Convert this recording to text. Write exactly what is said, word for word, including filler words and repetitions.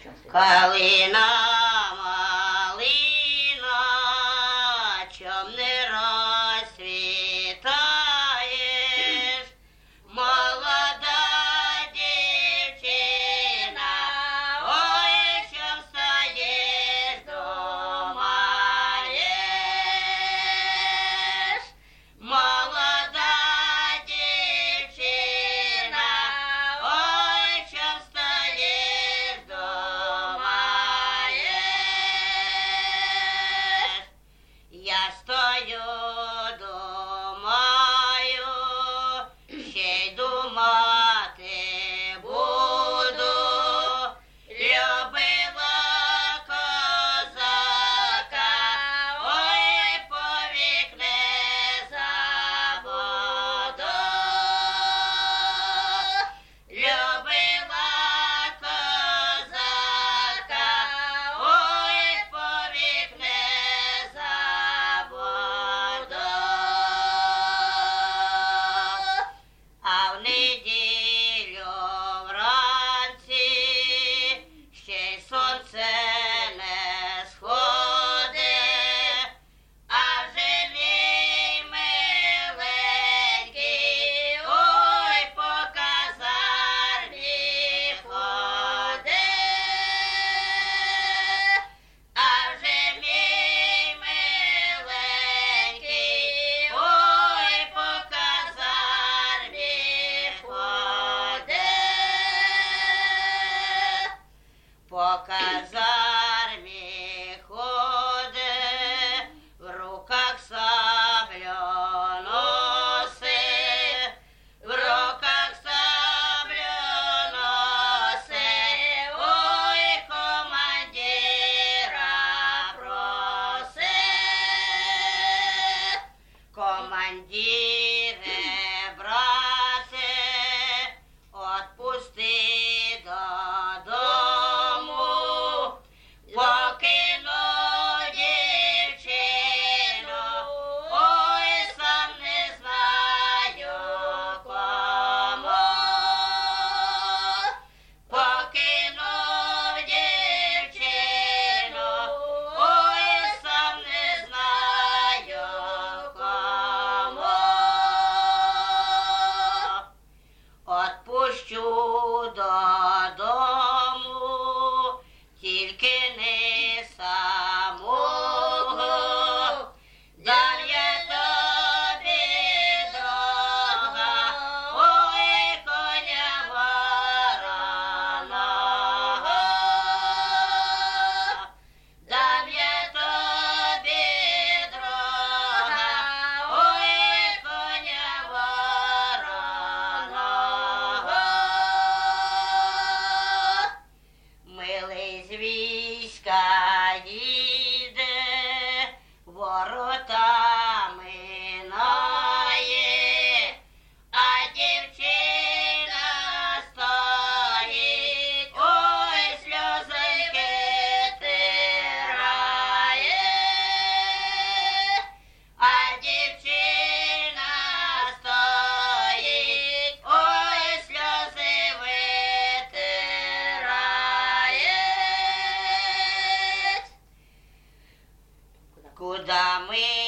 Калина, малина, чом не розцвітаєш, молода дівчина, ой, чом стоїш думаєш, молода дівчина, ой, чом стоїш думаєш. Я стою, думаю, ще й думати буду. Любила козака, ой, повік не забуду. Любила козака, ой, повік не забуду. А в неділю вранці ще й сонце не сходить, а вже мій миленький, ой, по казармі ходить, а вже мій миленький, ой, по казармі ходить, по казармі ходить, в руках саблю носить, в руках саблю носить, ой, командира просить. Командире, брате, отпусти додому, покину дівчину, ой, сам не знаю кому. Покинув дівчину, ой, сам не знаю кому. Отпущу додому, тільки не самого, дам я тобі друга, ой, коня вороного. Дам я тобі друга, ой, коня вороного. Милий з війська їде, ворота минає, а дівчина стоїть, ой, сльозоньки тирає, а дівчина стоїть, ой, сльози витирає. Куда ми